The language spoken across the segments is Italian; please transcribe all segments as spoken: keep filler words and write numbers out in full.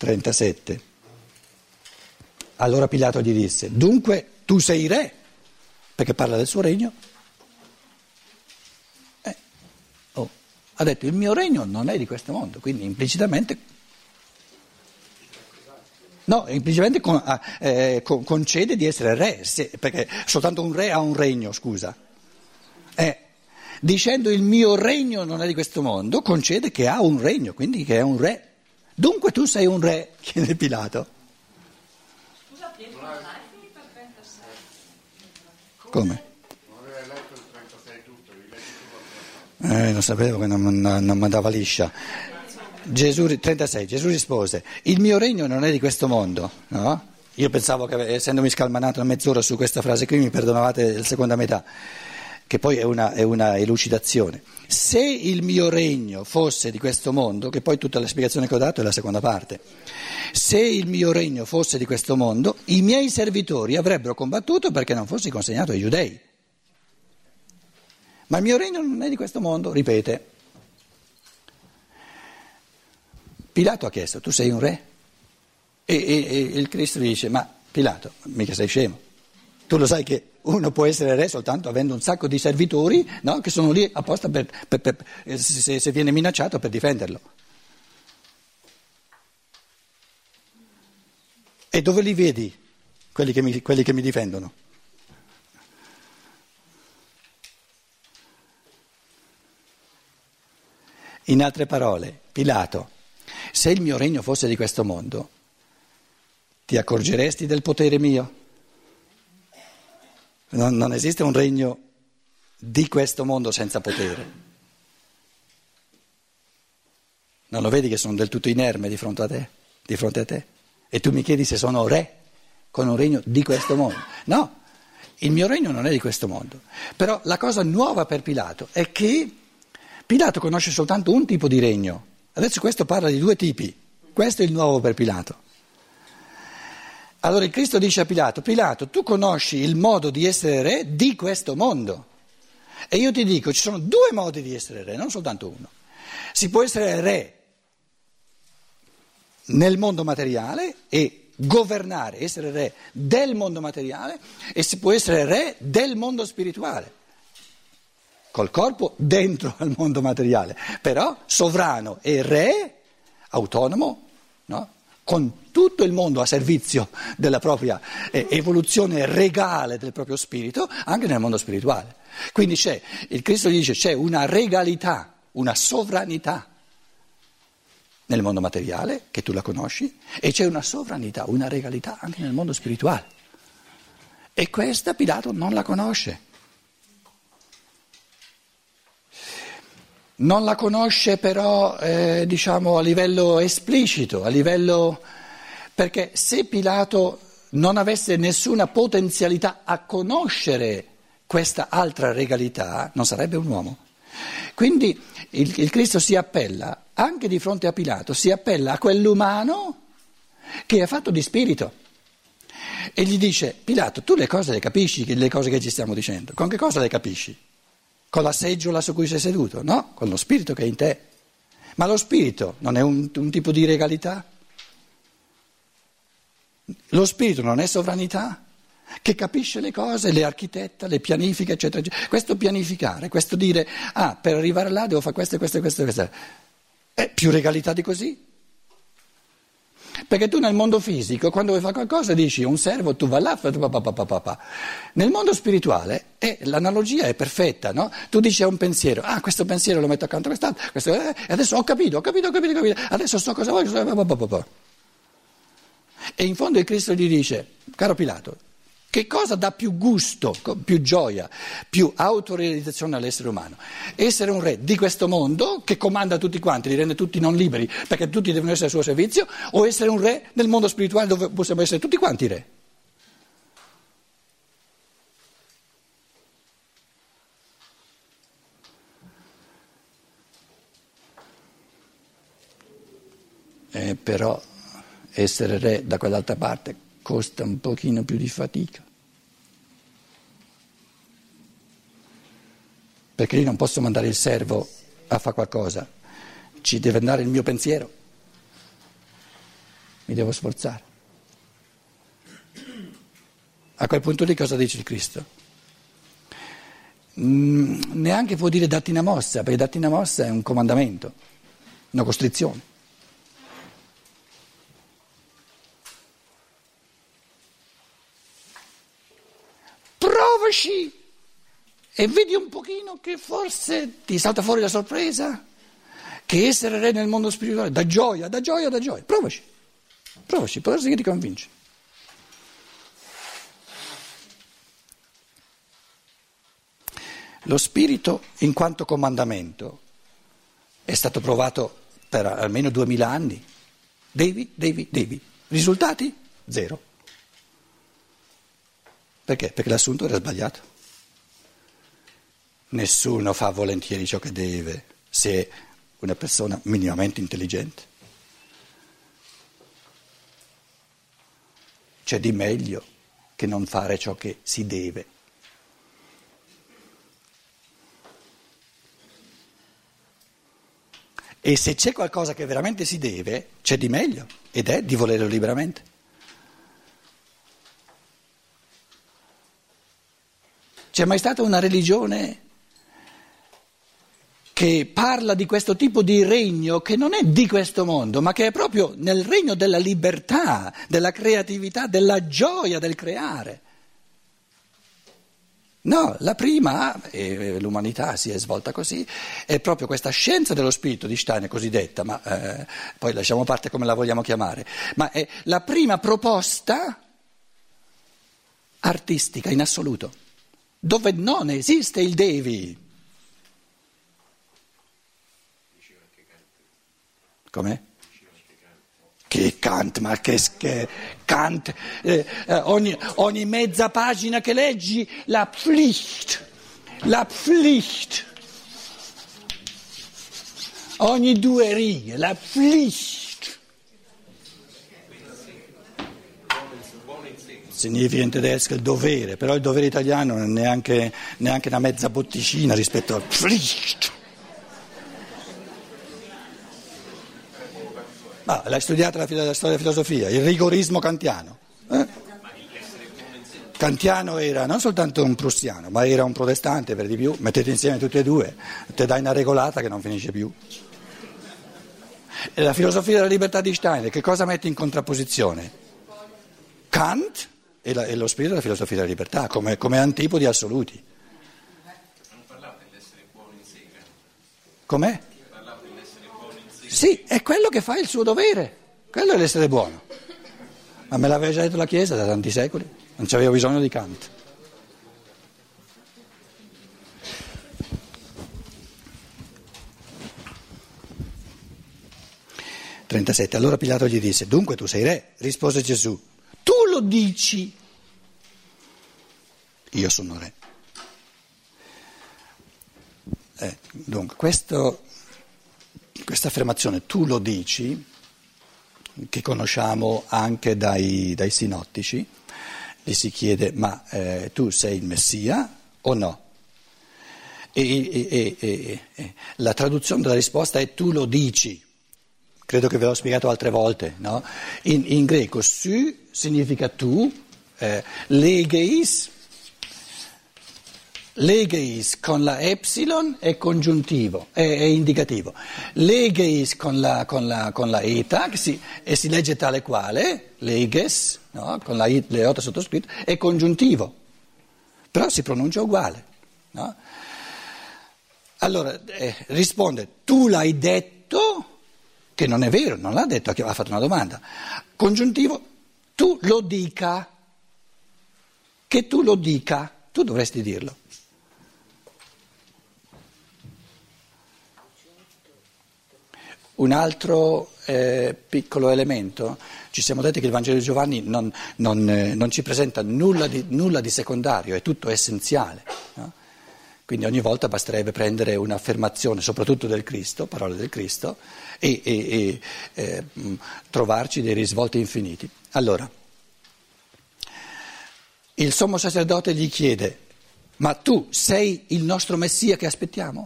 trentasette. Allora Pilato gli disse: dunque tu sei re, perché parla del suo regno. Eh, oh, ha detto: il mio regno non è di questo mondo, quindi implicitamente, no, implicitamente con, eh, con, concede di essere re, se, perché soltanto un re ha un regno, scusa. Eh, dicendo il mio regno non è di questo mondo, concede che ha un regno, quindi che è un re. Dunque tu sei un re, chiede Pilato. Scusa, Pietro, non hai finito il trentasei? Come? Non avevi letto il trentasei tutto, li leggi tu. Eh, lo sapevo che non, non, non mandava liscia. Gesù, trentasei, Gesù rispose: il mio regno non è di questo mondo, no? Io pensavo che, essendomi scalmanato una mezz'ora su questa frase qui, mi perdonavate la seconda metà, che poi è una, è una elucidazione. Se il mio regno fosse di questo mondo, che poi tutta la spiegazione che ho dato è la seconda parte, se il mio regno fosse di questo mondo, i miei servitori avrebbero combattuto perché non fossi consegnato ai giudei. Ma il mio regno non è di questo mondo, ripete. Pilato ha chiesto: tu sei un re? E, e, e il Cristo gli dice: ma Pilato, mica sei scemo. Tu lo sai che uno può essere re soltanto avendo un sacco di servitori, no, che sono lì apposta per, per, per, se, se viene minacciato, per difenderlo. E dove li vedi quelli che mi, quelli che mi difendono? In altre parole, Pilato, se il mio regno fosse di questo mondo, ti accorgeresti del potere mio? Non, non esiste un regno di questo mondo senza potere. Non lo vedi che sono del tutto inerme di fronte a te? Di fronte a te? E tu mi chiedi se sono re con un regno di questo mondo? No, il mio regno non è di questo mondo. Però la cosa nuova per Pilato è che Pilato conosce soltanto un tipo di regno. Adesso questo parla di due tipi. Questo è il nuovo per Pilato. Allora il Cristo dice a Pilato: Pilato, tu conosci il modo di essere re di questo mondo. E io ti dico, ci sono due modi di essere re, non soltanto uno. Si può essere re nel mondo materiale e governare, essere re del mondo materiale, e si può essere re del mondo spirituale, col corpo dentro al mondo materiale, però sovrano e re, autonomo, no? Con tutto il mondo a servizio della propria eh, evoluzione regale del proprio spirito, anche nel mondo spirituale. Quindi c'è, il Cristo dice, c'è una regalità, una sovranità nel mondo materiale, che tu la conosci, e c'è una sovranità, una regalità anche nel mondo spirituale. E questa Pilato non la conosce. Non la conosce però, eh, diciamo, a livello esplicito, a livello... perché se Pilato non avesse nessuna potenzialità a conoscere questa altra regalità, non sarebbe un uomo. Quindi il, il Cristo si appella, anche di fronte a Pilato, si appella a quell'umano che è fatto di spirito. E gli dice: Pilato, tu le cose le capisci, le cose che ci stiamo dicendo? Con che cosa le capisci? Con la seggiola su cui sei seduto? No, con lo spirito che è in te. Ma lo spirito non è un, un tipo di regalità? Lo spirito non è sovranità? Che capisce le cose, le architetta, le pianifica, eccetera, eccetera. Questo pianificare, questo dire: ah, per arrivare là devo fare questo, questo, questo, questo. È più regalità di così? Perché tu nel mondo fisico, quando vuoi fare qualcosa, dici un servo, tu vai là, fai pa, pa, pa, pa, pa, pa. Nel mondo spirituale eh, l'analogia è perfetta, no? Tu dici a un pensiero: ah, questo pensiero lo metto accanto a quest'altro, questo, eh, e adesso ho capito, ho capito, ho capito, ho capito, adesso so cosa voglio, pa, pa, pa, pa. E in fondo il Cristo gli dice: caro Pilato, che cosa dà più gusto, più gioia, più autorealizzazione all'essere umano? Essere un re di questo mondo che comanda tutti quanti, li rende tutti non liberi perché tutti devono essere al suo servizio, o essere un re nel mondo spirituale dove possiamo essere tutti quanti re? Eh, però essere re da quell'altra parte costa un pochino più di fatica, perché io non posso mandare il servo a fare qualcosa, ci deve andare il mio pensiero. mi devo sforzare. A quel punto lì cosa dice il Cristo? Mm, neanche può dire datti una mossa, perché datti una mossa è un comandamento, una costrizione. Provaci e vedi un pochino che forse ti salta fuori la sorpresa, che essere re nel mondo spirituale dà gioia, dà gioia, dà gioia. Provaci, provaci, può darsi che ti convinci. Lo spirito, in quanto comandamento, è stato provato per almeno duemila anni. Devi, devi, devi. Risultati? Zero. Perché? Perché l'assunto era sbagliato. Nessuno fa volentieri ciò che deve se è una persona minimamente intelligente. C'è di meglio che non fare ciò che si deve. E se c'è qualcosa che veramente si deve, c'è di meglio, ed è di volerlo liberamente. C'è mai stata una religione che parla di questo tipo di regno che non è di questo mondo, ma che è proprio nel regno della libertà, della creatività, della gioia del creare? No, la prima, e l'umanità si è svolta così, è proprio questa scienza dello spirito di Steiner cosiddetta, ma eh, poi lasciamo parte come la vogliamo chiamare, ma è la prima proposta artistica in assoluto, dove non esiste il devi. Com'è? Che Kant, ma che, che Kant, eh, ogni, ogni mezza pagina che leggi, la Pflicht, la Pflicht, ogni due righe, la Pflicht. Significa in tedesco il dovere, però il dovere italiano non è neanche, neanche una mezza botticina rispetto al Pflicht. Ma l'hai studiata la, la storia della filosofia, il rigorismo kantiano. Eh? Kantiano era non soltanto un prussiano, ma era un protestante per di più. Mettete insieme tutti e due, te dai una regolata che non finisce più. E la filosofia della libertà di Steiner, che cosa mette in contrapposizione? Kant e, la, e lo spirito della filosofia della libertà, come, come antipodi assoluti. Non parlate dell'essere buono in sé. Com'è? Sì, è quello che fa il suo dovere, quello è l'essere buono. Ma me l'aveva già detto la Chiesa da tanti secoli, non c'aveva bisogno di Kant. trentasette. Allora Pilato gli disse: dunque tu sei re? Rispose Gesù: tu lo dici. Io sono re. Eh, dunque questo... Questa affermazione, tu lo dici, che conosciamo anche dai, dai sinottici, gli si chiede, ma eh, tu sei il Messia o no? E, e, e, e, e la traduzione della risposta è tu lo dici, credo che ve l'ho spiegato altre volte, no? In, in greco su significa tu, eh, legeis, legeis con la epsilon è congiuntivo, è, è indicativo, legeis con la, con la, con la eta che si, e si legge tale quale, leges, no? Con la iota sottoscritto, è congiuntivo, però si pronuncia uguale. No? Allora eh, risponde, tu l'hai detto, che non è vero, non l'ha detto, ha fatto una domanda, congiuntivo, tu lo dica, che tu lo dica, tu dovresti dirlo. Un altro eh, piccolo elemento, ci siamo detti che il Vangelo di Giovanni non, non, eh, non ci presenta nulla di, nulla di secondario, è tutto essenziale. No? Quindi ogni volta basterebbe prendere un'affermazione, soprattutto del Cristo, parole del Cristo, e, e, e eh, trovarci dei risvolti infiniti. Allora, il sommo sacerdote gli chiede, ma tu sei il nostro Messia che aspettiamo?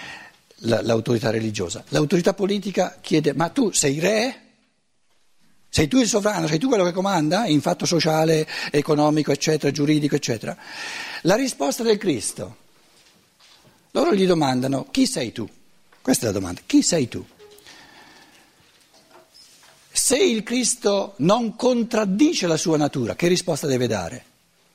L'autorità religiosa. L'autorità politica chiede, ma tu sei re? Sei tu il sovrano, sei tu quello che comanda in fatto sociale, economico, eccetera, giuridico, eccetera. La risposta del Cristo. Loro gli domandano: chi sei tu? Questa è la domanda: chi sei tu? Se il Cristo non contraddice la sua natura, che risposta deve dare?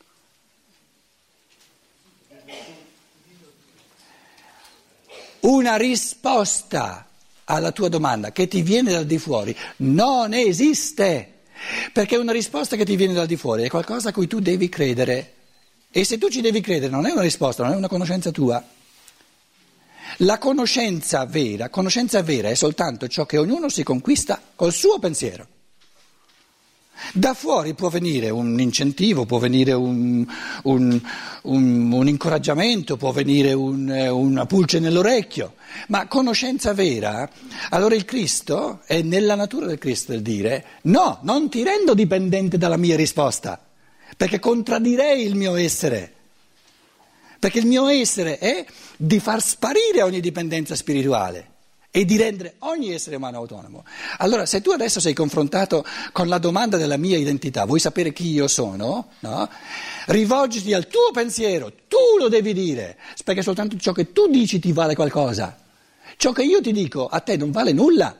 Una risposta alla tua domanda che ti viene dal di fuori non esiste, perché una risposta che ti viene dal di fuori è qualcosa a cui tu devi credere, e se tu ci devi credere non è una risposta, non è una conoscenza tua. La conoscenza vera, conoscenza vera è soltanto ciò che ognuno si conquista col suo pensiero. Da fuori può venire un incentivo, può venire un, un, un, un incoraggiamento, può venire un, una pulce nell'orecchio, ma conoscenza vera, allora il Cristo è nella natura del Cristo il dire: no, non ti rendo dipendente dalla mia risposta, perché contraddirei il mio essere. Perché il mio essere è di far sparire ogni dipendenza spirituale e di rendere ogni essere umano autonomo. Allora, se tu adesso sei confrontato con la domanda della mia identità, vuoi sapere chi io sono? No? Rivolgiti al tuo pensiero, tu lo devi dire, perché soltanto ciò che tu dici ti vale qualcosa. Ciò che io ti dico a te non vale nulla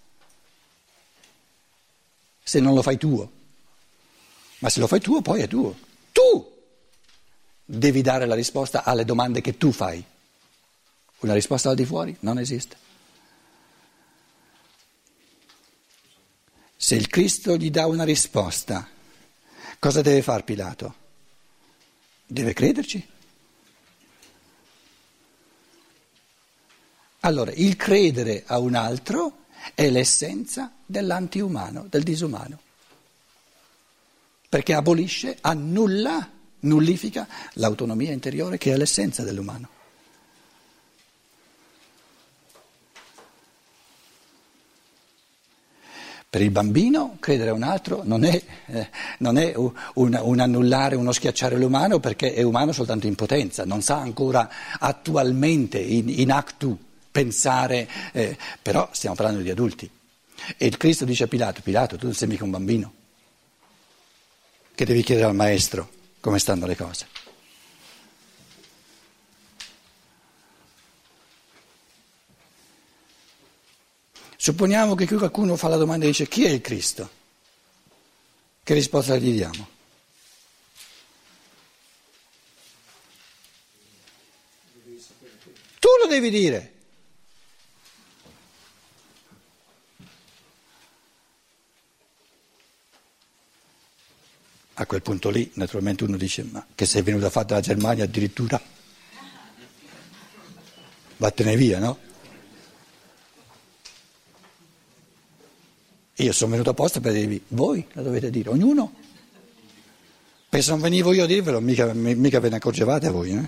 se non lo fai tuo. Ma se lo fai tuo, poi è tuo. Tu devi dare la risposta alle domande che tu fai. Una risposta al di fuori non esiste. Se il Cristo gli dà una risposta, cosa deve fare Pilato? Deve crederci. Allora, il credere a un altro è l'essenza dell'antiumano, del disumano, perché abolisce, annulla, nullifica l'autonomia interiore che è l'essenza dell'umano. Per il bambino credere a un altro non è, eh, non è un, un annullare, uno schiacciare l'umano, perché è umano soltanto in potenza, non sa ancora attualmente, in, in actu, pensare, eh, però stiamo parlando di adulti. E il Cristo dice a Pilato: Pilato, tu non sei mica un bambino, che devi chiedere al maestro come stanno le cose. Supponiamo che qui qualcuno fa la domanda e dice: chi è il Cristo? Che risposta gli diamo? Tu lo devi dire. A quel punto lì, naturalmente, uno dice: ma che sei venuto a fare dalla Germania addirittura? Vattene via, no? Io sono venuto apposta per dirvi: voi la dovete dire, ognuno. Perché se non venivo io a dirvelo, mica, mica ve ne accorgevate a voi, eh?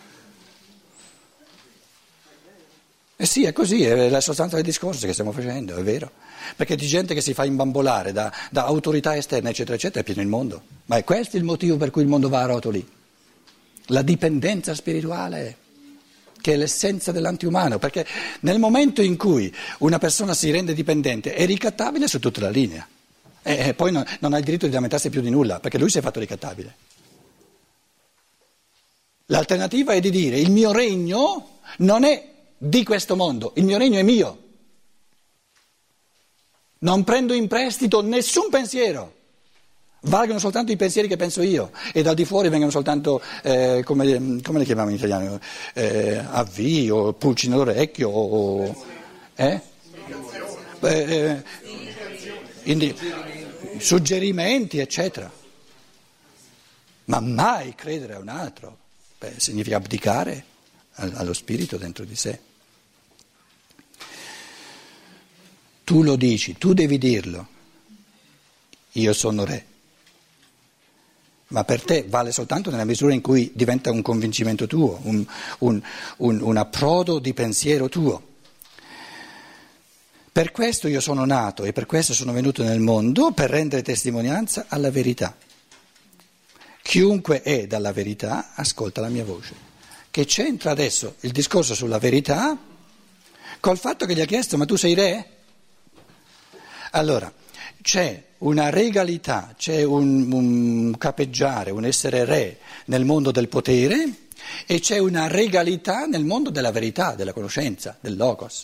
Eh sì, è così, è la sostanza del discorso che stiamo facendo, è vero. Perché di gente che si fa imbambolare da, da autorità esterne, eccetera, eccetera, è pieno il mondo. Ma è questo il motivo per cui il mondo va a rotoli. La dipendenza spirituale, che è l'essenza dell'antiumano, perché nel momento in cui una persona si rende dipendente è ricattabile su tutta la linea, e, e poi non, non ha il diritto di lamentarsi più di nulla, perché lui si è fatto ricattabile. L'alternativa è di dire: il mio regno non è di questo mondo, il mio regno è mio, non prendo in prestito nessun pensiero. Valgono soltanto i pensieri che penso io, e dal di fuori vengono soltanto, eh, come, come le chiamiamo in italiano, eh, avvii o pulci nell'orecchio o eh? eh, indi, suggerimenti, eccetera. Ma mai credere a un altro, beh, significa abdicare allo spirito dentro di sé. Tu lo dici, tu devi dirlo: io sono re. Ma per te vale soltanto nella misura in cui diventa un convincimento tuo, un, un, un, un approdo di pensiero tuo. Per questo io sono nato e per questo sono venuto nel mondo, per rendere testimonianza alla verità. Chiunque è dalla verità ascolta la mia voce. Che c'entra adesso il discorso sulla verità col fatto che gli ha chiesto: ma tu sei re? Allora, c'è una regalità, c'è un, un capeggiare, un essere re nel mondo del potere e c'è una regalità nel mondo della verità, della conoscenza, del logos.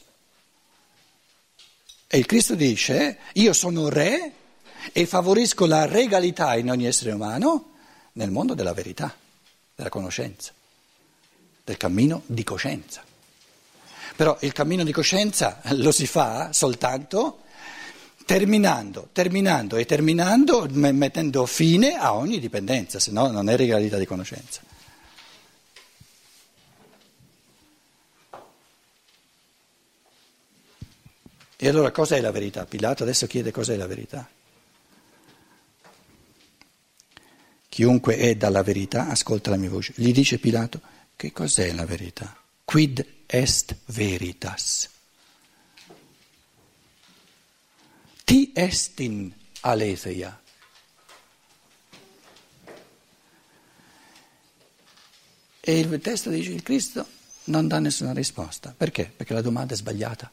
E il Cristo dice, io sono re e favorisco la regalità in ogni essere umano nel mondo della verità, della conoscenza, del cammino di coscienza. Però il cammino di coscienza lo si fa soltanto terminando, terminando e terminando, mettendo fine a ogni dipendenza, se no non è regalità di conoscenza. E allora cos'è la verità? Pilato adesso chiede cos'è la verità. Chiunque è dalla verità ascolta la mia voce. Gli dice Pilato, che cos'è la verità? Quid est veritas? Ti estin aletheia. E il testo dice, il Cristo non dà nessuna risposta. Perché? Perché la domanda è sbagliata.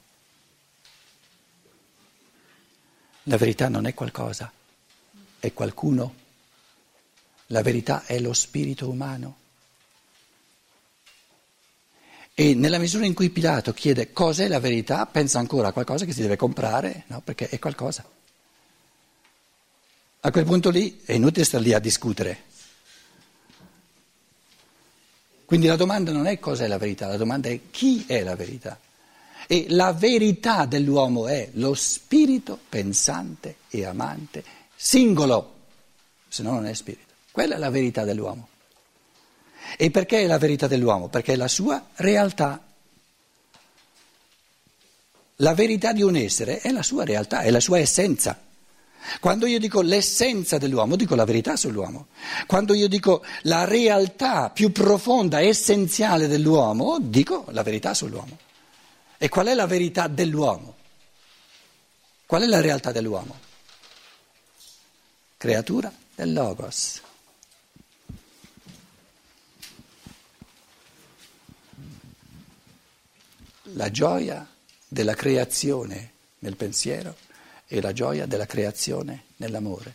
La verità non è qualcosa, è qualcuno. La verità è lo spirito umano. E nella misura in cui Pilato chiede cos'è la verità, pensa ancora a qualcosa che si deve comprare, no? Perché è qualcosa. A quel punto lì è inutile stare lì a discutere. Quindi la domanda non è cos'è la verità, la domanda è chi è la verità. E la verità dell'uomo è lo spirito pensante e amante, singolo, se no non è spirito. Quella è la verità dell'uomo. E perché è la verità dell'uomo? Perché è la sua realtà. La verità di un essere è la sua realtà, è la sua essenza. Quando io dico l'essenza dell'uomo, dico la verità sull'uomo. Quando io dico la realtà più profonda, essenziale dell'uomo, dico la verità sull'uomo. E qual è la verità dell'uomo? Qual è la realtà dell'uomo? Creatura del Logos. La gioia della creazione nel pensiero e la gioia della creazione nell'amore.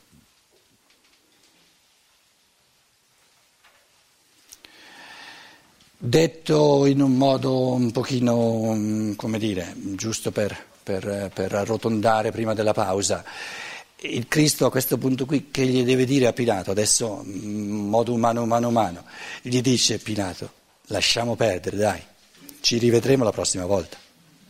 Detto in un modo un pochino, come dire, giusto per, per, per arrotondare prima della pausa, il Cristo a questo punto qui che gli deve dire a Pilato, adesso in modo umano, umano, umano, gli dice Pilato, lasciamo perdere, dai, ci rivedremo la prossima volta.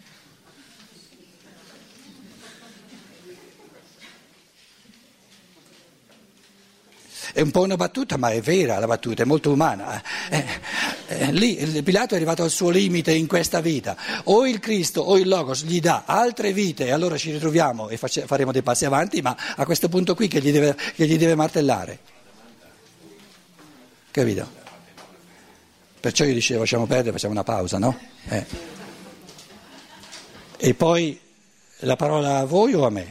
È un po' una battuta, ma è vera la battuta, è molto umana. Eh, eh, lì Pilato è arrivato al suo limite in questa vita. O il Cristo o il Logos gli dà altre vite e allora ci ritroviamo e face, faremo dei passi avanti, ma a questo punto qui che gli deve, che gli deve martellare. Capito? Perciò io dicevo lasciamo perdere, facciamo una pausa, no? Eh. E poi la parola a voi o a me?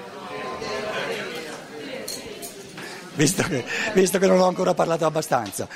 Visto che, visto che non ho ancora parlato abbastanza.